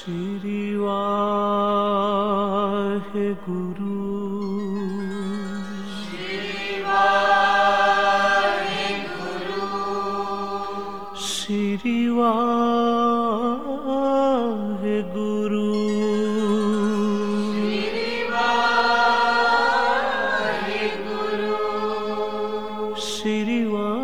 श्री वाहेगुरु। श्री वाहेगुरु। श्री वाहेगुरु। श्री वाहेगुरु। श्री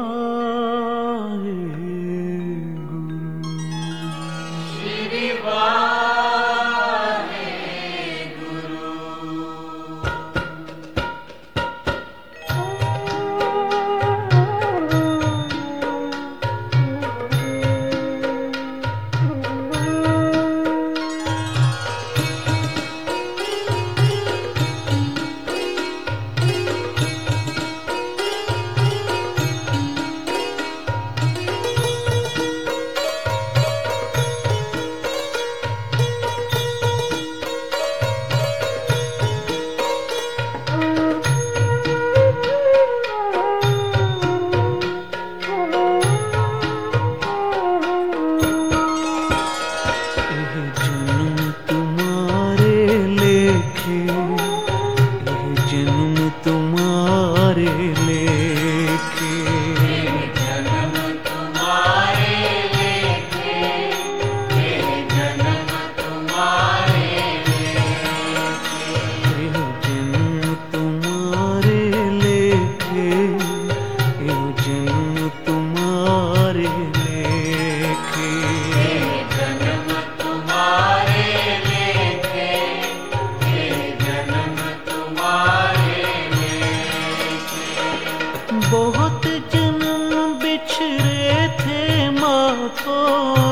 बहुत जन्म बिछड़े थे मातो,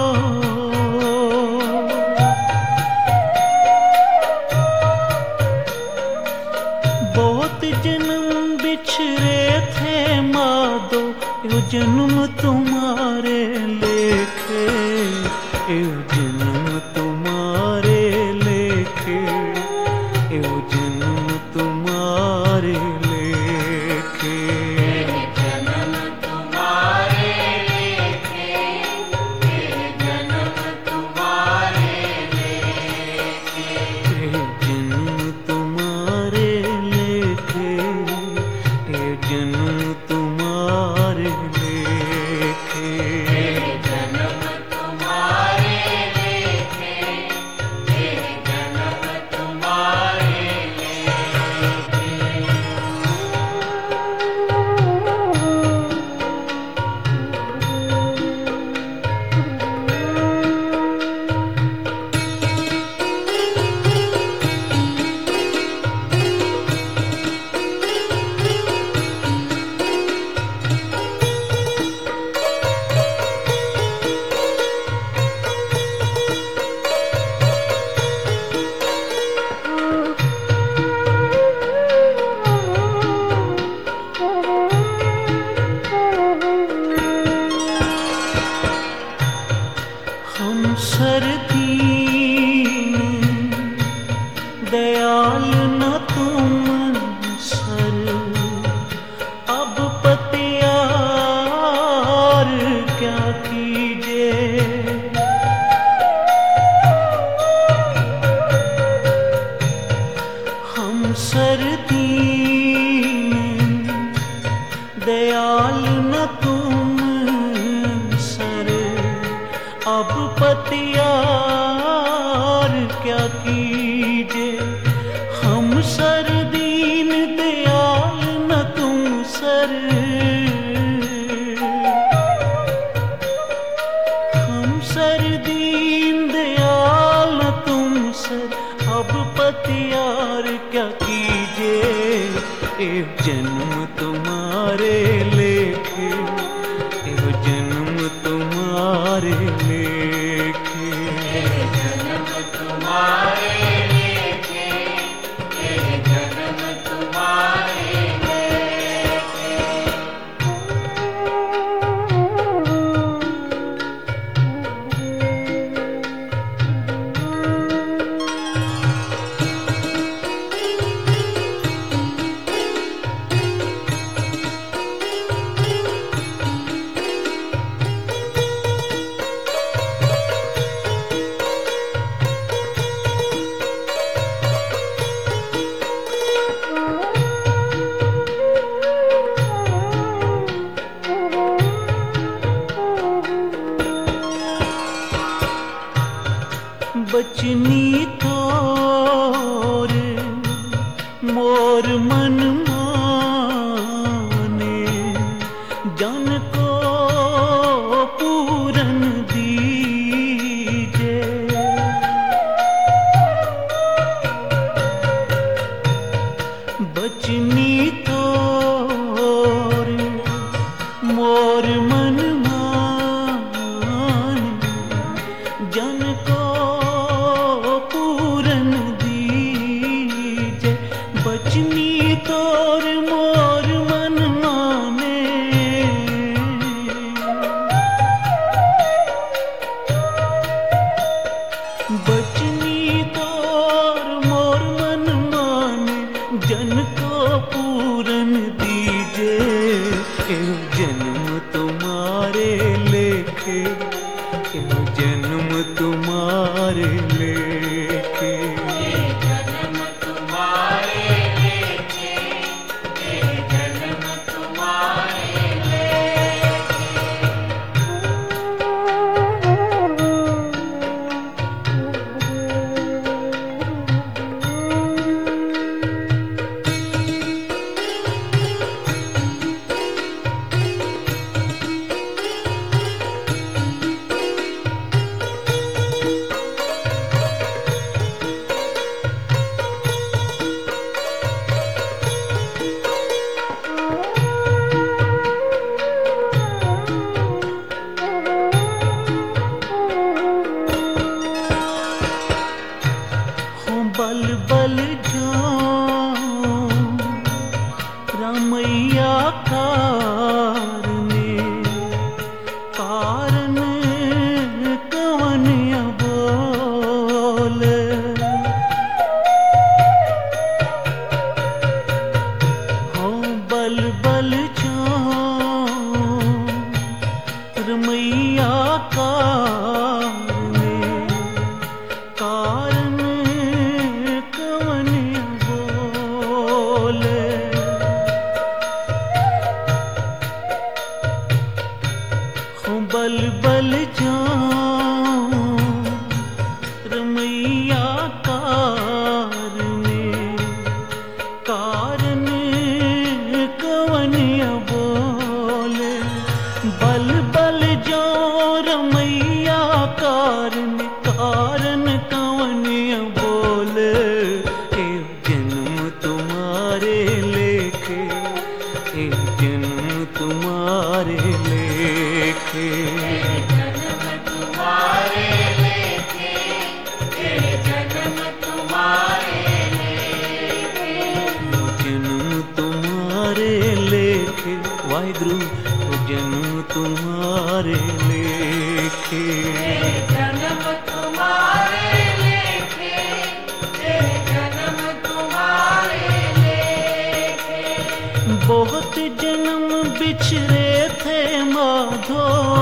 बहुत जन्म बिछड़े थे मादो, यो जन्म तुम्हारे लेखे, यो जन्म तुम्हारे लेखे, यो जन्म तुम्हारे लेखे। दयाल न तुम सर, अब पतियार क्या कीजे। हम सर्दी दयाल न तुम सर, अब पतियार क्या कीजे। हम सर्दीन दयाल न तुम सर, हम सर्दीन दयाल न तुम सर, अब पतियार क्या कीजे। एक जन्म तुम्हारे लेखे, एक जन्म तुम्हारे लेखे, जन्म तुम्हारे लेखे, जन्म तुम्हारे लेखे। बचनी तोर मोर मन माने, जन को पूरन दीजे। बचनी तोर मोर मन माने, जन को पूरन दीजे। बचनी तोर मोर मन माने, बचनी तोर मोर मन माने, जन को पूरन दीजे। एव जन्म तुम्हारे लेखे, एव जन्म तुम्हारे लेखे। जन्म तुम्हारे लेके, जन्म तुम्हारे लेके। बल बल जाऊं रामैया कारने, कारण कवन बोल। हो बल बल जाऊं रमैया कारने, कारण बल बल जाऊं रमैया कारने, कारण कवन बोले। बल बल जाऊं रमैया कारने, कारण कवन बोले। एव जन्म तुम्हारे लेखे, एव जन्म तुम्हारे लेखे। जन्म तुम्हारे लेके, जन्म तुम्हारे लेके। जन्म तुम्हारे लेखे वाहिगुरु, जन्म तुम्हारे लेखे। जन्म तुम्हारे लेके, जन्म तुम्हारे लेके। बहुत जन्म बिछड़े थे माधो,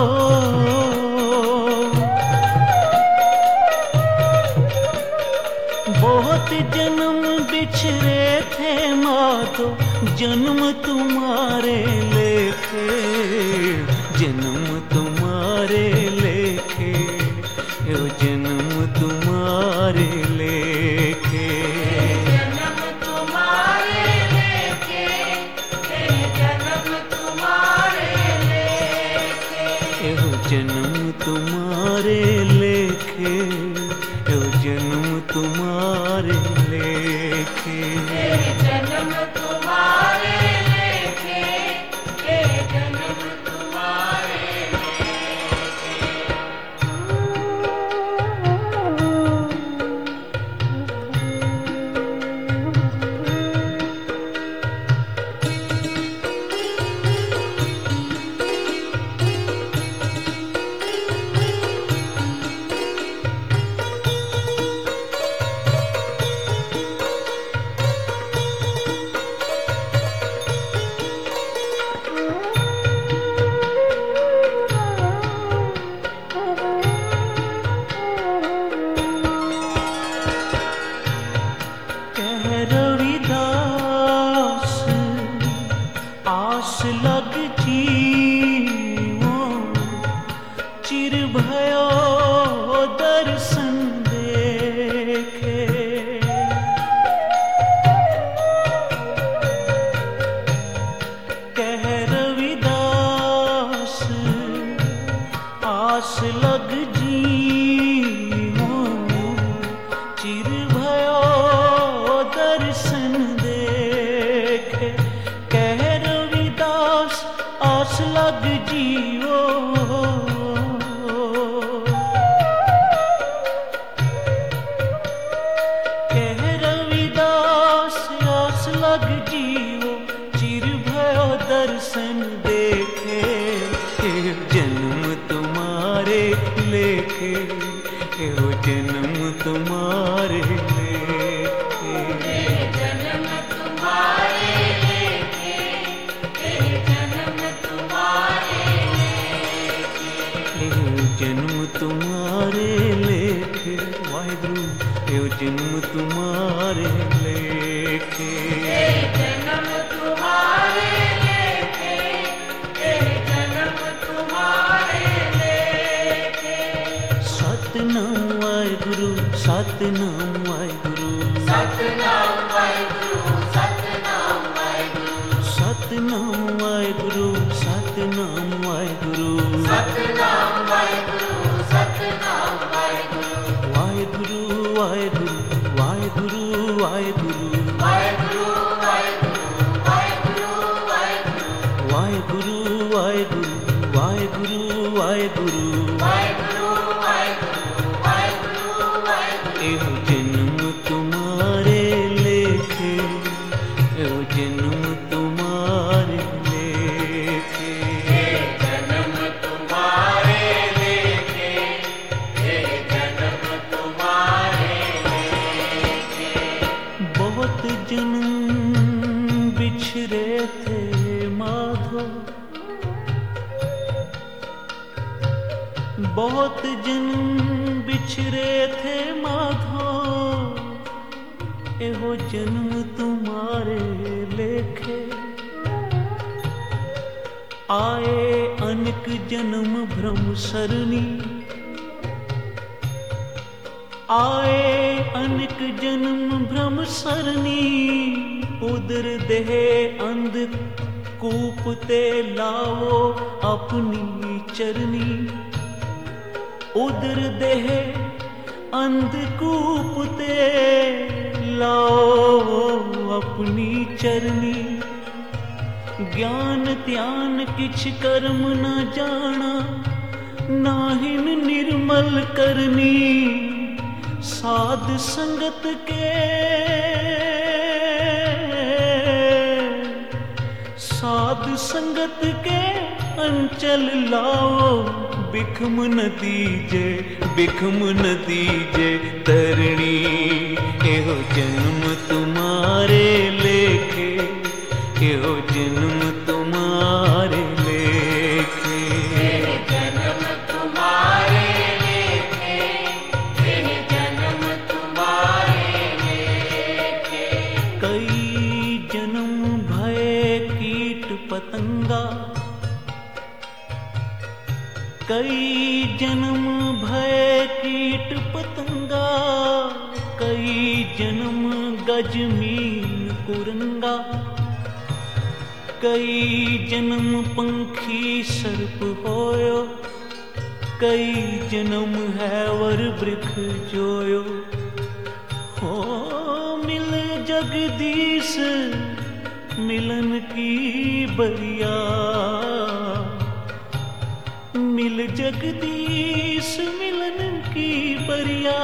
बहुत जन्म बिछड़े थे माधो, जन्म तुम्हारे लेखे, जन्म तुम्हारे लेखे। एव जन्म तुम्हारे लेखे। जन्म तुम्हारे लेके, जन्म तुम्हारे लेके। एव जन्म तुम्हारे लेखे, एव जन्म तुम्हारे लेखे। जन्म तुम्हारे लेके, जन्म तुम्हारे चिर भयो दर्शन दे आस लग जीवो चिर भयो दर्शन देखे। कह रविदास आस लग जीवो कह रविदास आस लग जीवो चिर भयो दर्शन देखे। जन्म तुम्हारे लेके एहो जन्म तुम्हारे लेके। जन्म तुम्हारे लेके जन्म तुम्हारे लेके। जन्म तुम्हारे लेके वाहिगुरु एहो जन्म तुम्हारे लेके। जन्म तुम्हारे लेके जन्म तुम्हारे लेके। सतनाम वाहिगुरु सतनाम वाहिगुरु सतनाम वाहिगुरु सतनाम वाहिगुरु। सतनाम वाहिगुरु सतनाम वाहिगुरु। सतनाम वाहिगुरु सतनाम वाहिगुरु। वाहिगुरु वाहिगुरु वाहिगुरु वाहिगुरु। वाहिगुरु वाहिगुरु वाहिगुरु वाहिगुरु। वाहिगुरु वाहिगुरु वाहिगुरु वाहिगुरु। वाहिगुरु वाहिगुरु वाहिगुरु वाहिगुरु। एहो जन्म तुम्हारे लेके एहो जन्म तुम्हारे लेके। जन्म तुम्हारे लेके जन्म तुम्हारे लेके। बहुत जन्म बिछड़े थे माधो बहुत जन्म बिछड़े थे माधो। एहो जन्म तुम्हारे लेखे। आए अनेक जन्म भ्रम सरनी आए अनेक जन्म भ्रम सरनी। उदर देह अंध कूपते लाओ अपनी चरनी। उदर देह अंधकूपते लाओ अपनी चरनी। ज्ञान ध्यान किछ कर्म न जाना नाहिन निर्मल करनी। साध संगत के साध संगत के अंचल लाओ। बिखम न दीजे तरणी। एहो जन्म तुम्हारे लेके एहो जन्म तुम्हारे लेके। जन्म तुम्हारे लेके जन्म तुम्हारे लेके। कई जन्म भय कीट पतंगा कई जन्म भय कीट पतंगा। कई जन्म गजमीन कुरंगा। कई जन्म पंखी सर्प होयो। कई जन्म हैवर वृक्ष जोयो। हो मिल जगदीश मिलन की बरिया। मिल जगदीश मिलन की बरिया।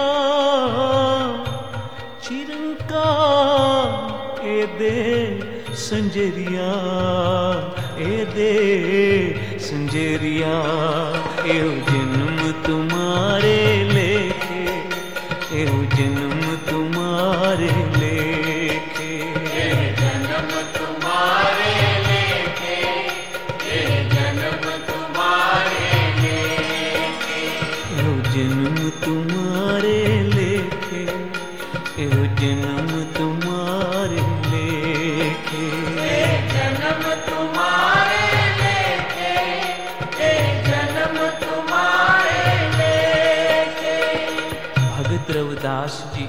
चिरंका ए दे संजरिया ए दे संजरिया। एहो जन्म तुम्हारे लेके एहो जन्म तुम्हारे लेके। जन्म तुम्हारे लेके जन्म तुम्हारे लेके। एहो जन्म तुम्हारे लेके एहो जन्म तुम्हारे लेके। जन्म तुम्हारे लेके जन्म तुम्हारे लेके। भगत रविदास जी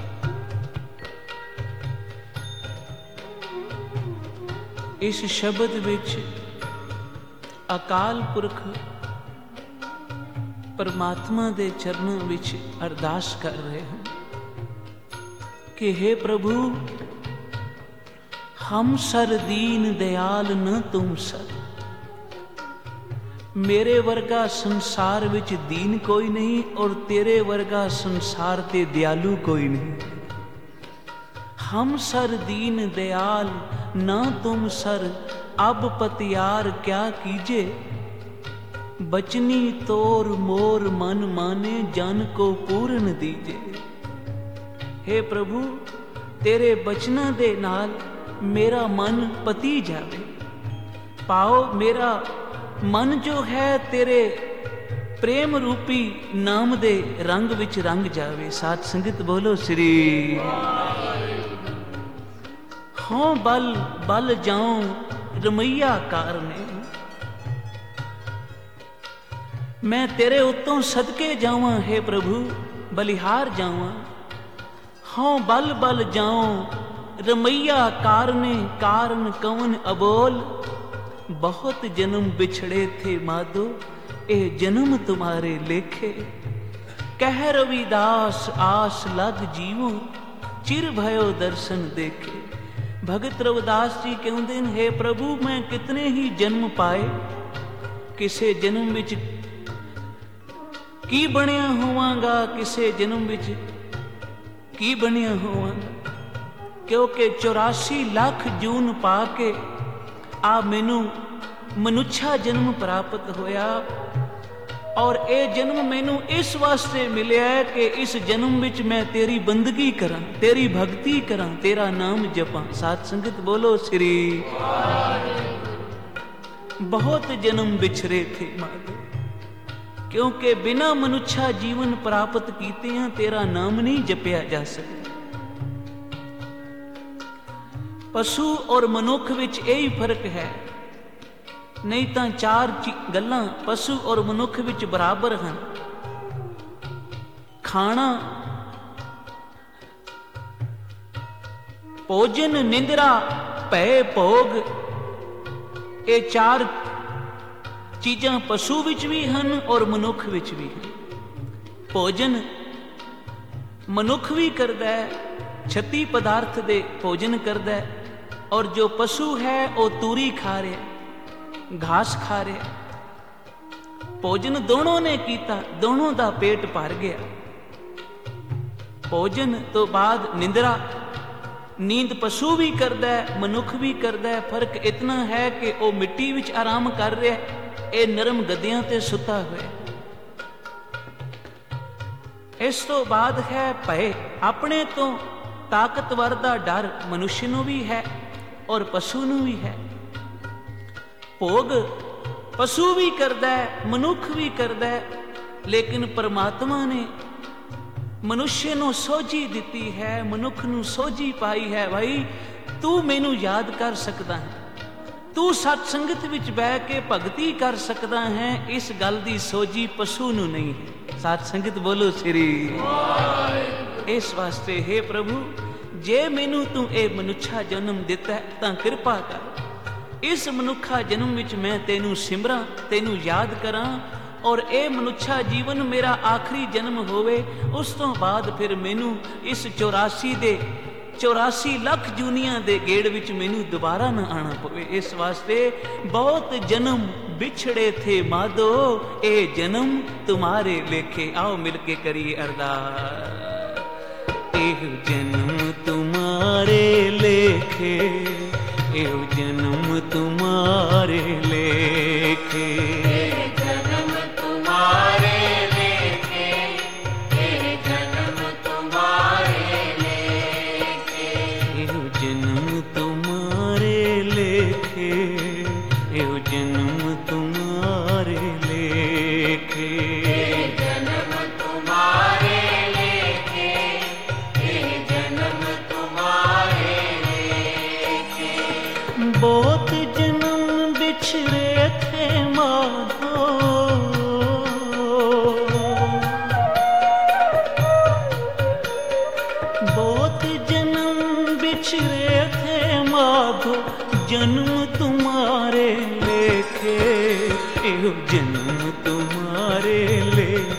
इस शब्द विच अकाल पुरख परमात्मा दे चरणों विच अरदास कर रहे हैं कि हे प्रभु, हम सर दीन दयाल न तुम सर। मेरे वर्गा संसार विच दीन कोई नहीं और तेरे वर्गा संसार ते दयालु कोई नहीं। हम सर दीन दयाल न तुम सर, अब पतियार क्या कीजे। बचनी तोर मोर मन माने, जन को पूर्ण दीजे। हे प्रभु, तेरे बचना दे नाल मेरा मन पती जावे। पाओ मेरा मन जो है तेरे प्रेम रूपी नाम दे रंग विच रंग जावे। साथ संगत बोलो श्री। हों बल बल जाऊं रमैया कारने, मैं तेरे उत्तों सदके जावां। हे प्रभु, बलिहार जावां। हों बल बल जाऊं रमैया कारने, कारण कवन अबोल। बहुत जन्म बिछड़े थे माधो, ए जन्म तुम्हारे लेखे। कह रविदास आस लग जीवो, चिर भयो दर्शन देखे। भगत रविदास जी कहते हैं, हे प्रभु, मैं कितने ही जन्म पाए, किसे जन्म विच की बनिया होवांगा, किसे जन्म विच की बनिया होवांगा। क्योंकि 84 लाख जून पाके आ मैनू मनुष्या जन्म प्राप्त होया। और ए जन्म मैनू इस वास्ते मिलिया है कि इस जन्म विच मैं तेरी बंदगी करां, तेरी भक्ति करां, तेरा नाम जपां। साथ संगत बोलो श्री। बहुत जन्म बिछरे थे माधो, क्योंकि बिना मनुष्या जीवन प्राप्त कीते हैं तेरा नाम नहीं जपया जा सकता। पशु और मनुख विच यही फर्क है, नहीं तो चार गल्लां पशु और मनुख विच बराबर हैं। खाना, भोजन, निंद्रा, भय, भोग, ये चार चीज़ां पशु विच भी हैं और मनुख विच भी हैं। भोजन मनुख भी करता है, 36 पदार्थ दे भोजन करता है। और जो पशु है वो तूरी खा रहा, घास खा रहा। भोजन दोनों ने कीता, दोनों दा पेट भर गया। भोजन तो बाद निंद्रा, नींद पशु भी करता है, मनुख भी करता है। फर्क इतना है कि वो मिट्टी विच आराम कर रहा है, ये नरम गद्दियां ते सुता हुआ। इस तो बाद है भय, अपने तो ताकतवर दा डर मनुष्य नूं भी है और पशु नूं भी है। भोग पशु भी करता है, मनुख भी करता है, लेकिन परमात्मा ने मनुष्य नूं सोझी दिती है, मनुख नूं सोझी पाई है। भाई तू मैनू याद कर सकता है, तू सत्संगत विच बह के भगती कर सकता है, इस गल दी सोझी पशु नूं नहीं है। सत्संगत बोलो श्री। इस वास्ते हे प्रभु, जे मैनू तू ए मनुष्या जन्म दिता है तां कृपा कर, इस मनुष्या जन्म विच मैं तेनू सिमरां, तेनू याद करां और ए मनुष्या जीवन मेरा आखिरी जन्म होवे। उस तो बाद फिर मैनू इस 84 लाख जूनिया दे गेड़ विच मैनू दोबारा ना आना पवे। इस वास्ते बहुत जन्म बिछड़े थे माधो, ए जन्म तुम्हारे लेखे। आओ मिलके करिए अरदास। एह जन्म तुम्हारे लेखे, एह जन्म तुम्हारे लेखे। जन्म तुम्हारे लेखे, जन्म तुम्हारे लेखे। एह जन्म तुम्हारे लेखे, एह जन्म तुम्हारे लेखे। जन्म तुम्हारे लेखे, जन्म तुम्हारे लेखे। बहुत जन्म बिछड़े थे माधो, बहुत जन्म बिछड़े थे माधो, जन्म तुम्हारे लेखे। एहो जन्म तुम्हारे लेखे।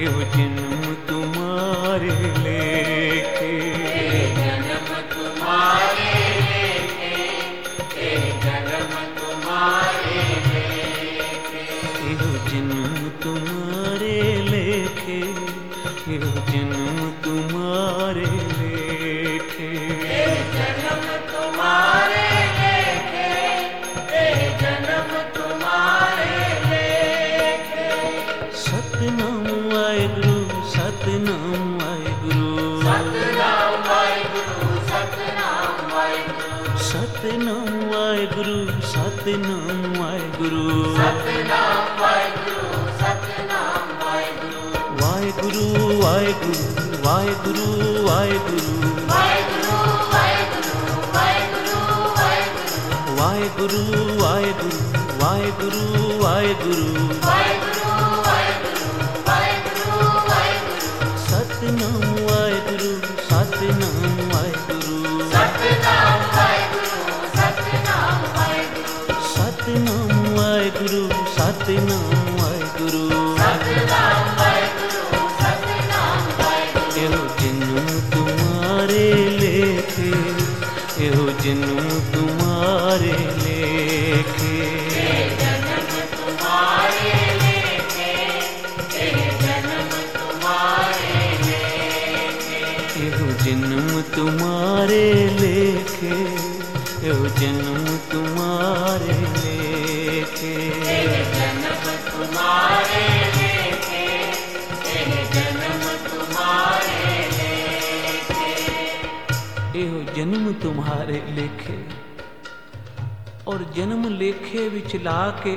एहो जन्म तुम्हारे लेखे, जन्म तुम्हारे लेखे, जन्म तुम्हारे लेखे, एहो जन्म तुम्हारे लेखे, एहो जन्म तुम्हारे लेखे, जन्म तुम्हारे लेखे, जन्म तुम्हारे लेखे। सतनाम वाहेगुरु, सतनाम वाहेगुरु, सतनाम वाहेगुरु, सतनाम वाहेगुरु, सतनाम वाहेगुरु, सतनाम वाहेगुरु, सतनाम वाहेगुरु, सतनाम वाहेगुरु, वाहेगुरु वाहेगुरु वाहेगुरु वाहेगुरु, वाहेगुरु वाहेगुरु वाहेगुरु वाहेगुरु, वाहेगुरु वाहेगुरु वाहेगुरु वाहेगुरु, वाहेगुरु वाहेगुरु वाहेगुरु वाहेगुरु, सतनाम वाहेगुरु, सतनाम वाहेगुरु, सतनाम वाहेगुरु, सतनाम वाहेगुरु, सतनाम वाहेगुरु, सतनाम वाहेगुरु, सतनाम वाहेगुरु, सतनाम वाहेगुरु। एहो जन्म तुम्हारे लेखे, एहो जन्म तुम्हारे लेखे, जन्म तुम्हारे लेखे, जन्म तुम्हारे लेखे, एहो जन्म तुम्हारे लेखे, एहो जन्म तुम्हारे लेखे, जन्म तुम्हारे लेखे, जन्म तुम्हारे लेखे। ਇਹੋ ਜਨਮ तुम्हारे ਲੇਖੇ। ਔਰ ਜਨਮ ਲੇਖੇ ਵਿੱਚ ਲਾ ਕੇ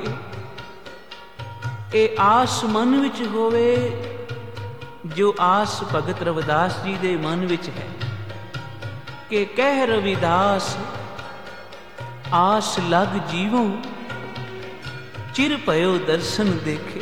ਇਹ ਆਸ ਮਨ ਵਿੱਚ ਹੋਵੇ, ਜੋ ਆਸ ਭਗਤ ਰਵਿਦਾਸ ਜੀ ਦੇ ਮਨ ਵਿੱਚ ਹੈ ਕਿ ਕਹਿ ਰਵਿਦਾਸ ਆਸ ਲਗ ਜੀਵੋ, ਚਿਰ ਭਇਓ ਦਰਸ਼ਨ ਦੇਖੇ।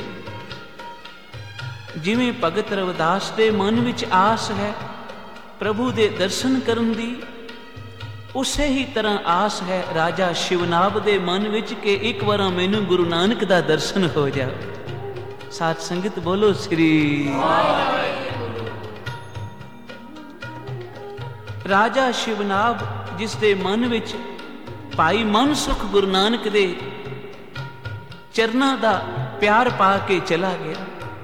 ਜਿਵੇਂ ਭਗਤ ਰਵਿਦਾਸ ਦੇ ਮਨ ਵਿੱਚ ਆਸ ਹੈ ਪ੍ਰਭੂ ਦੇ ਦਰਸ਼ਨ ਕਰਨ ਦੀ, ਉਸੇ ਹੀ ਤਰ੍ਹਾਂ ਆਸ ਹੈ ਰਾਜਾ ਸ਼ਿਵਨਾਭ ਦੇ ਮਨ ਵਿੱਚ ਕਿ ਇੱਕ ਵਾਰ ਮੈਨੂੰ ਗੁਰੂ ਨਾਨਕ ਦਾ ਦਰਸ਼ਨ ਹੋ ਜਾਵੇ। ਸਾਧ ਸੰਗਤ ਬੋਲੋ ਸ੍ਰੀ ਵਾਹਿਗੁਰੂ। ਰਾਜਾ ਸ਼ਿਵਨਾਭ ਜਿਸ ਦੇ ਮਨ ਵਿੱਚ ਭਾਈ ਮਨ ਸੁਖ ਗੁਰੂ ਨਾਨਕ ਦੇ ਚਰਨਾਂ ਦਾ ਪਿਆਰ ਪਾ ਕੇ ਚਲਾ ਗਿਆ।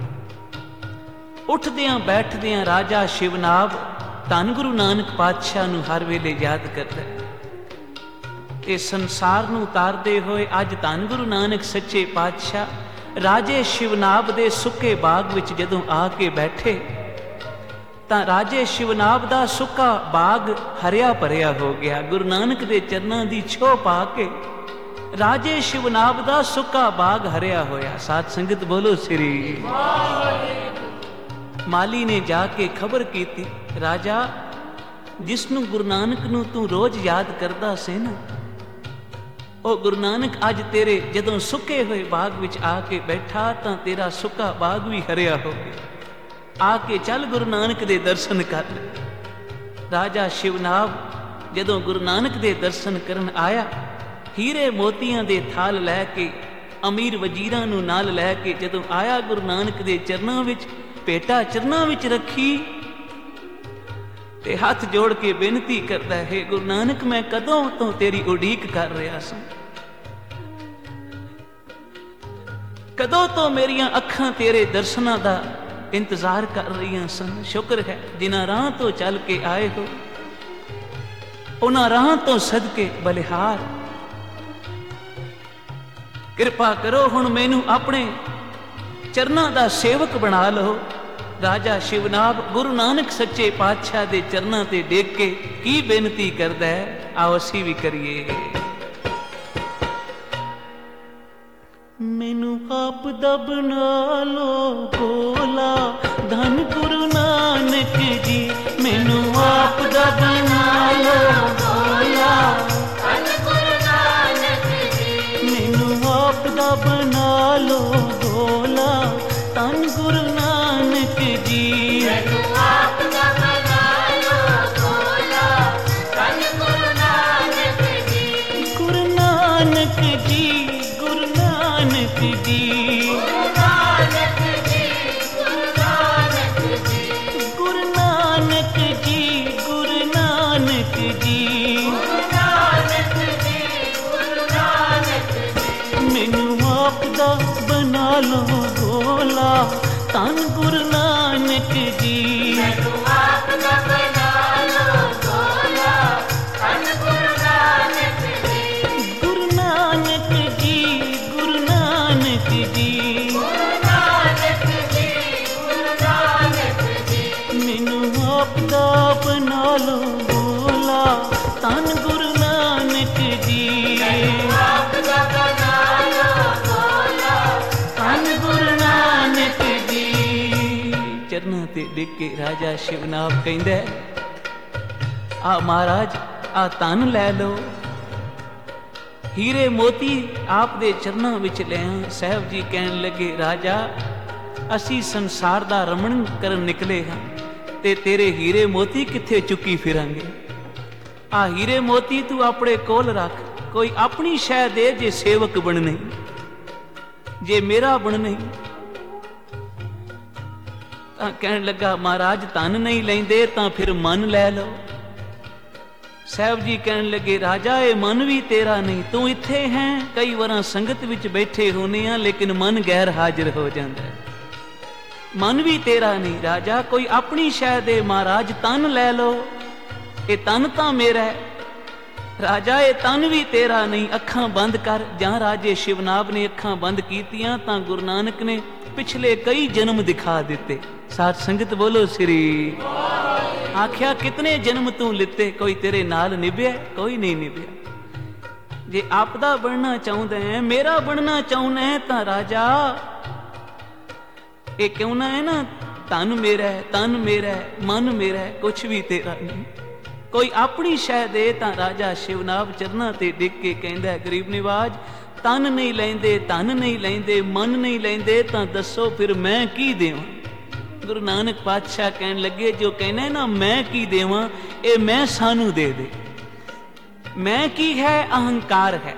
ਉੱਠਦਿਆਂ ਬੈਠਦਿਆਂ ਰਾਜਾ ਸ਼ਿਵਨਾਭ ਧੰਨ ਗੁਰੂ ਨਾਨਕ ਪਾਤਸ਼ਾਹ ਨੂੰ ਹਰ ਵੇਲੇ ਯਾਦ ਕਰਦਾ ਹੈ। ਇਹ ਸੰਸਾਰ ਨੂੰ ਉਤਾਰਦੇ ਹੋਏ ਅੱਜ ਧੰਨ ਗੁਰੂ ਨਾਨਕ ਸੱਚੇ ਪਾਤਸ਼ਾਹ ਰਾਜੇ ਸ਼ਿਵਨਾਭ ਦੇ ਸੁੱਕੇ ਬਾਗ ਵਿੱਚ ਜਦੋਂ ਆ ਕੇ ਬੈਠੇ ਤਾਂ ਰਾਜੇ ਸ਼ਿਵਨਾਭ ਦਾ ਸੁੱਕਾ ਬਾਗ ਹਰਿਆ ਭਰਿਆ ਹੋ ਗਿਆ। ਗੁਰੂ ਨਾਨਕ ਦੇ ਚਰਨਾਂ ਦੀ ਛੋਹ ਪਾ ਕੇ ਰਾਜੇ ਸ਼ਿਵਨਾਭ ਦਾ ਸੁੱਕਾ ਬਾਗ ਹਰਿਆ ਹੋਇਆ। ਸਾਧ ਸੰਗਤ ਬੋਲੋ ਸ੍ਰੀ ਵਾਹਿਗੁਰੂ। ਮਾਲੀ ਨੇ ਜਾ ਕੇ ਖਬਰ ਕੀਤੀ, ਰਾਜਾ ਜਿਸ ਨੂੰ ਗੁਰੂ ਨਾਨਕ ਨੂੰ ਤੂੰ ਰੋਜ਼ ਯਾਦ ਕਰਦਾ ਸੀ ਨਾ, ਉਹ ਗੁਰੂ ਨਾਨਕ ਅੱਜ ਤੇਰੇ ਜਦੋਂ ਸੁੱਕੇ ਹੋਏ ਬਾਗ ਵਿੱਚ ਆ ਕੇ ਬੈਠਾ ਤਾਂ ਤੇਰਾ ਸੁੱਕਾ ਬਾਗ ਵੀ ਹਰਿਆ ਹੋ ਗਿਆ। ਆ ਕੇ ਚੱਲ ਗੁਰੂ ਨਾਨਕ ਦੇ ਦਰਸ਼ਨ ਕਰ ਲੈ। ਰਾਜਾ ਸ਼ਿਵਨਾਭ ਜਦੋਂ ਗੁਰੂ ਨਾਨਕ ਦੇ ਦਰਸ਼ਨ ਕਰਨ ਆਇਆ, ਹੀਰੇ ਮੋਤੀਆਂ ਦੇ ਥਾਲ ਲੈ ਕੇ, ਅਮੀਰ ਵਜ਼ੀਰਾਂ ਨੂੰ ਨਾਲ ਲੈ ਕੇ ਜਦੋਂ ਆਇਆ ਗੁਰੂ ਨਾਨਕ ਦੇ ਚਰਨਾਂ ਵਿੱਚ, ਭੇਟਾ ਚਰਨਾਂ ਵਿੱਚ ਰੱਖੀ ਤੇ ਹੱਥ ਜੋੜ ਕੇ ਬੇਨਤੀ ਕਰਦਾ ਹੈ, ਗੁਰੂ ਨਾਨਕ ਮੈਂ ਕਦੋਂ ਤੋਂ ਤੇਰੀ ਉਡੀਕ ਕਰ ਰਿਹਾ ਸਾਂ, ਕਦੋਂ ਤੋਂ ਮੇਰੀਆਂ ਅੱਖਾਂ ਤੇਰੇ ਦਰਸ਼ਨਾਂ ਦਾ ਇੰਤਜ਼ਾਰ ਕਰ ਰਹੀਆਂ ਸਨ। ਸ਼ੁਕਰ ਹੈ ਜਿਨ੍ਹਾਂ ਰਾਹ ਤੋਂ ਚੱਲ ਕੇ ਆਏ ਹੋ, ਉਹਨਾਂ ਰਾਹ ਤੋਂ ਸਦਕੇ ਬਲਿਹਾਰ ਕਿਰਪਾ ਕਰੋ, ਹੁਣ ਮੈਨੂੰ ਆਪਣੇ ਚਰਨਾਂ ਦਾ ਸੇਵਕ ਬਣਾ ਲਓ। ਰਾਜਾ ਸ਼ਿਵਨਾਭ ਗੁਰੂ ਨਾਨਕ ਸੱਚੇ ਪਾਤਸ਼ਾਹ ਦੇ ਚਰਨਾਂ ਤੇ ਡੇਗ ਕੇ ਕੀ ਬੇਨਤੀ ਕਰਦਾ ਹੈ, ਆਓ ਅਸੀਂ ਵੀ ਕਰੀਏ। ਮੈਨੂੰ ਆਪ ਦਾ ਬਣਾ ਲੋ ਭੋਲਾ, ਧੰਨ ਗੁਰੂ ਨਾਨਕ ਜੀ, ਮੈਨੂੰ ਆਪ ਦਾ ਬਣਾ ਲੋ ਭੋਲਾ, ਧੰਨ ਗੁਰੂ ਨਾਨਕ ਜੀ, ਮੈਨੂੰ ਆਪ ਦਾ ਬਣਾ ਲੋ ਭੋਲਾ, ਧੰਨ ਗੁਰੂ ਨਾਨਕ ਜੀ, ਮੈਨੂੰ ਆਪ ਦਾ ਬਣਾ ਲੋ ਭੋਲਾ, ਧੰਨ ਗੁਰੂ ਨਾਨਕ ਜੀ, ਗੁਰੂ ਨਾਨਕ ਜੀ, ਗੁਰੂ ਨਾਨਕ ਜੀ, ਗੁਰੂ ਨਾਨਕ ਜੀ, ਗੁਰੂ ਨਾਨਕ ਧੰਨ ਗੁਰੂ ਨਾਨਕ ਜੀ। ਮੈਨੂੰ ਆਪ ਦਾ ਬਣਾ ਲੋ ਭੋਲਾ, ਧੰਨ ਗੁਰੂ ਨਾਨਕ ਜੀ। ਗੁਰੂ ਨਾਨਕ ਜੀ, ਗੁਰੂ ਨਾਨਕ ਜੀ, ਗੁਰੂ ਨਾਨਕ ਜੀ, ਗੁਰੂ ਨਾਨਕ ਜੀ। ਮੈਨੂੰ ਆਪ ਦਾ ਬਣਾ ਲੋ ਭੋਲਾ, ਧੰਨ ਗੁਰੂ ਨਾਨਕ ਜੀ। ਮੈਨੂੰ ਆਪ ਦਾ ਬਣਾ ਲੋ ਭੋਲਾ, ਧੰਨ ਗੁਰੂ ਨਾਨਕ ਜੀ। ਚਰਨਾਂ ਤੇ ਡਿੱਗ ਕੇ ਰਾਜਾ ਸ਼ਿਵਨਾਬ ਕਹਿੰਦਾ, ਆ ਮਹਾਰਾਜ ਆ ਧਨ ਲੈ ਲਓ। ਹੀਰੇ ਮੋਤੀ ਆਪ ਦੇ ਚਰਨਾਂ ਵਿੱਚ ਲਿਆ। ਸਾਹਿਬ ਜੀ ਕਹਿਣ ਲੱਗੇ, ਰਾਜਾ ਅਸੀਂ ਸੰਸਾਰ ਦਾ ਰਮਣ ਕਰਨ ਨਿਕਲੇ ਹਾਂ ਤੇ ਤੇਰੇ ਹੀਰੇ ਮੋਤੀ ਕਿੱਥੇ ਚੁੱਕੀ ਫਿਰਾਂਗੇ। ਆ ਹੀਰੇ ਮੋਤੀ ਤੂੰ ਆਪਣੇ ਕੋਲ ਰੱਖ, ਕੋਈ ਆਪਣੀ ਸ਼ੈ ਦੇ ਜੇ ਸੇਵਕ ਬਣਨੇ, ਜੇ ਮੇਰਾ ਬਣਨੇ। ਤਾਂ ਕਹਿਣ ਲੱਗਾ, ਮਹਾਰਾਜ ਧਨ ਨਹੀਂ ਲੈਂਦੇ ਤਾਂ ਫਿਰ ਮਨ ਲੈ ਲਓ। ਸਾਹਿਬ ਜੀ ਕਹਿਣ ਲੱਗੇ, ਰਾਜਾ ਇਹ ਮਨ ਵੀ ਤੇਰਾ ਨਹੀਂ, ਤੂੰ ਇੱਥੇ ਹੈ। ਕਈ ਵਾਰਾਂ ਸੰਗਤ ਵਿੱਚ ਬੈਠੇ ਹੋਨੇ ਆ ਲੇਕਿਨ ਮਨ ਗੈਰ ਹਾਜ਼ਰ ਹੋ ਜਾਂਦਾ ਹੈ। ਮਨ ਵੀ ਤੇਰਾ ਨਹੀਂ ਰਾਜਾ, ਕੋਈ ਆਪਣੀ ਸ਼ੈ ਦੇ। ਮਹਾਰਾਜ ਤਨ ਲੈ ਲਓ, ਇਹ ਤਨ ਤਾਂ ਮੇਰਾ ਹੈ। ਰਾਜਾ ਇਹ ਤਨ ਵੀ ਤੇਰਾ ਨਹੀਂ, ਅੱਖਾਂ ਬੰਦ ਕਰ। ਜਾਂ ਰਾਜੇ ਸ਼ਿਵਨਾਬ ਨੇ ਅੱਖਾਂ ਬੰਦ ਕੀਤੀਆਂ ਤਾਂ ਗੁਰੂ ਨਾਨਕ ਨੇ ਪਿਛਲੇ ਕਈ ਜਨਮ ਦਿਖਾ ਦਿੱਤੇ। ਸਾਧ ਸੰਗਤ ਬੋਲੋ ਸ੍ਰੀ। ਆਖਿਆ ਕਿਤਨੇ ਜਨਮ ਤੂੰ ਲਿੱਤੇ, ਕੋਈ ਤੇਰੇ ਨਾਲ ਨਿਭਿਆ? ਕੋਈ ਨਹੀਂ ਨਿਭਿਆ। ਜੇ ਆਪਦਾ ਬਣਨਾ ਚਾਹੁੰਦਾ ਹੈ, ਮੇਰਾ ਬਣਨਾ ਚਾਹੁੰਦਾ ਹੈ ਤਾਂ ਰਾਜਾ ਇਹ ਕਿਉਂ ਨਾ ਹੈ ਨਾ, ਧਨ ਮੇਰਾ ਹੈ, ਤਨ ਮੇਰਾ ਹੈ, ਮਨ ਮੇਰਾ ਹੈ, ਕੁਛ ਵੀ ਤੇਰਾ ਨਹੀਂ। ਕੋਈ ਆਪਣੀ ਸ਼ੈ ਦੇ ਤਾਂ ਰਾਜਾ ਸ਼ਿਵਨਾਬ ਚਰਨਾਂ ਤੇ ਡਿੱਗ ਕੇ ਕਹਿੰਦਾ, ਗਰੀਬ ਨਿਵਾਜ ਤਨ ਨਹੀਂ ਲੈਂਦੇ, ਧਨ ਨਹੀਂ ਲੈਂਦੇ, ਮਨ ਨਹੀਂ ਲੈਂਦੇ ਤਾਂ ਦੱਸੋ ਫਿਰ ਮੈਂ ਕੀ ਦੇਵਾਂ। ਗੁਰੂ ਨਾਨਕ ਪਾਤਸ਼ਾਹ ਕਹਿਣ ਲੱਗੇ, ਜੋ ਕਹਿੰਦਾ ਨਾ ਮੈਂ ਕੀ ਦੇਵਾਂ, ਇਹ ਮੈਂ ਸਾਨੂੰ ਦੇ ਦੇ। ਮੈਂ ਕੀ ਹੈ? ਅਹੰਕਾਰ ਹੈ।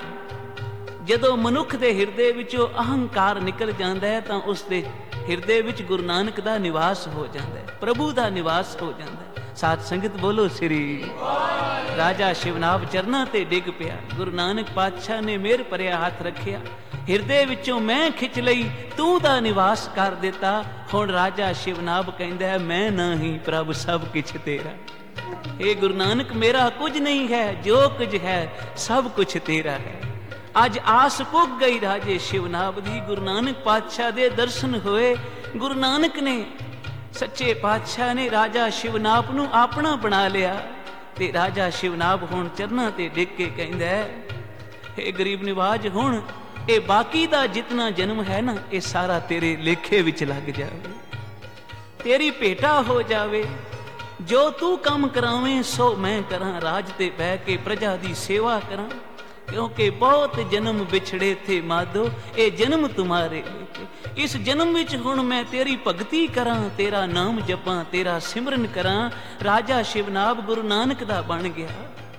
ਜਦੋਂ ਮਨੁੱਖ ਦੇ ਹਿਰਦੇ ਵਿੱਚੋਂ ਅਹੰਕਾਰ ਨਿਕਲ ਜਾਂਦਾ ਹੈ ਤਾਂ ਉਸ ਦੇ ਹਿਰਦੇ ਵਿੱਚ ਗੁਰੂ ਨਾਨਕ ਦਾ ਨਿਵਾਸ ਹੋ ਜਾਂਦਾ ਹੈ, ਪ੍ਰਭੂ ਦਾ ਨਿਵਾਸ ਹੋ ਜਾਂਦਾ ਹੈ। ਸਾਧ ਸੰਗਤ ਬੋਲੋ ਸ੍ਰੀ। ਰਾਜਾ ਸ਼ਿਵਨਾਬ ਚਰਨਾਂ ਤੇ ਡਿੱਗ ਪਿਆ। ਗੁਰੂ ਨਾਨਕ ਪਾਤਸ਼ਾਹ ਨੇ ਮਿਹਰ ਭਰਿਆ ਹੱਥ ਰੱਖਿਆ, ਹਿਰਦੇ ਵਿੱਚੋਂ ਮੈਂ ਖਿੱਚ ਲਈ, ਤੂੰ ਦਾ ਨਿਵਾਸ ਕਰ ਦਿੱਤਾ। ਹੁਣ ਰਾਜਾ ਸ਼ਿਵਨਾਬ ਕਹਿੰਦਾ ਹੈ, ਮੈਂ ਨਹੀਂ ਪ੍ਰਭ ਸਭ ਕੁਛ ਤੇਰਾ। ਇਹ ਗੁਰੂ ਨਾਨਕ ਮੇਰਾ ਕੁਝ ਨਹੀਂ ਹੈ, ਜੋ ਕੁਝ ਹੈ ਸਭ ਕੁਛ ਤੇਰਾ ਹੈ। ਅੱਜ ਆਸ ਪੁੱਗ ਗਈ ਰਾਜੇ ਸ਼ਿਵਨਾਬ ਦੀ। ਗੁਰੂ ਨਾਨਕ ਪਾਤਸ਼ਾਹ ਦੇ ਦਰਸ਼ਨ ਹੋਏ। ਗੁਰੂ ਨਾਨਕ ਨੇ ਸੱਚੇ ਪਾਤਸ਼ਾਹ ਨੇ ਰਾਜਾ ਸ਼ਿਵਨਾਬ ਨੂੰ ਆਪਣਾ ਬਣਾ ਲਿਆ ਤੇ ਰਾਜਾ ਸ਼ਿਵਨਾਬ ਹੁਣ ਚਰਨਾਂ ਤੇ ਡਿੱਗ ਕੇ ਕਹਿੰਦਾ ਹੈ, ਇਹ ਗਰੀਬ ਨਿਵਾਜ ਹੁਣ ਇਹ ਬਾਕੀ ਦਾ ਜਿਤਨਾ ਜਨਮ ਹੈ ਨਾ, ਇਹ ਸਾਰਾ ਤੇਰੇ ਲੇਖੇ ਵਿੱਚ ਲੱਗ ਜਾਵੇ, ਤੇਰੀ ਭੇਟਾ ਹੋ ਜਾਵੇ। ਜੋ ਤੂੰ ਕੰਮ ਕਰਾਵੇਂ ਸੋ ਮੈਂ ਕਰਾਂ, ਰਾਜ ਤੇ ਬਹਿ ਕੇ ਪ੍ਰਜਾ ਦੀ ਸੇਵਾ ਕਰਾਂ। क्योंकि बहुत जन्म बिछड़े थे माधो, ये जन्म तुम्हारे लेके। इस जन्म विच हुण मैं तेरी भगती करां, तेरा नाम जपां, तेरा सिमरन करां। राजा शिवनाब गुरु नानक दा बन गया।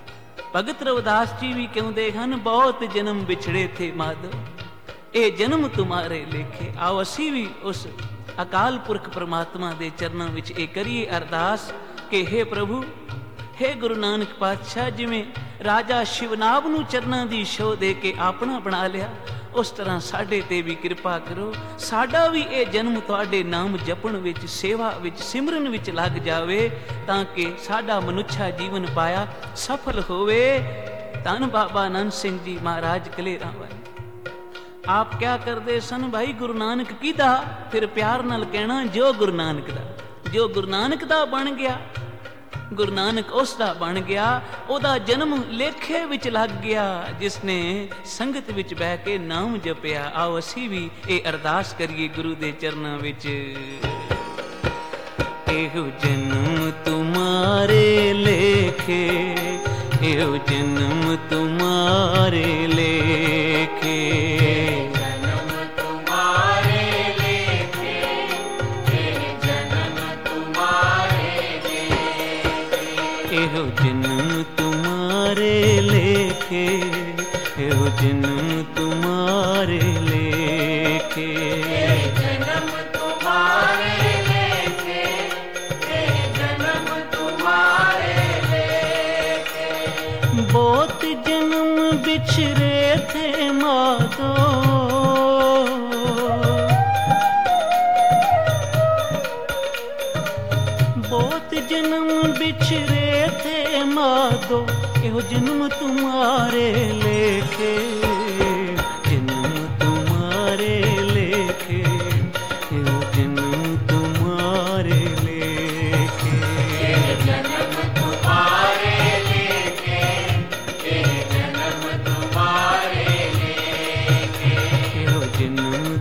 भगत रविदास जी भी कहंदे हन, बहुत जन्म बिछड़े थे माधो, ये जन्म तुम्हारे लेखे। आओ असी भी उस अकाल पुरख परमात्मा दे चरनां विच ये करिए अरदास कि हे प्रभु, हे गुरु नानक पातशाह, जिवें राजा शिवनाब नूं चरनां दी छोह दे के अपना बना लिया, उस तरह साडे ते भी कृपा करो। साडा भी ये जन्म तुहाडे नाम जपण विच, सेवा विच, सिमरन विच लग जावे, तां कि साडा मनुष्या जीवन पाया सफल होवे। धन बाबा नंद सिंह जी महाराज कलेरां वाले आप क्या करदे सन भाई? गुरु नानक कीदा? फिर प्यार नाल कहना जो गुरु नानक दा। जो गुरु नानक दा बन गया, गुरु नानक उस दा बन गया, ओदा जन्म लेखे विच लग गया, जिसने संगत विच बह के नाम जपिया। आओ असी भी ये अरदास करिए गुरु दे चरनां विच। एहो जन्म तुम्हारे लेखे, एहो जन्म तुम्हारे लेखे, एहो जन्म तुम्हारे लेखे, एहो जन्म तुम्हारे लेखे, जन्म तुम्हारे लेखे, जन्म तुम्हारे लेखे। बहुत जन्म बिछड़े थे माधो, जन्म बिछरे थे माधो, एहो जन्म तुम्हारे लेखे, जन्म तुम्हारे लेखे, एहो जन्म तुम्हारे लेखे। जन्म तुम्हारे लेके, जन्म तुम्हारे लेके, एहो जन्म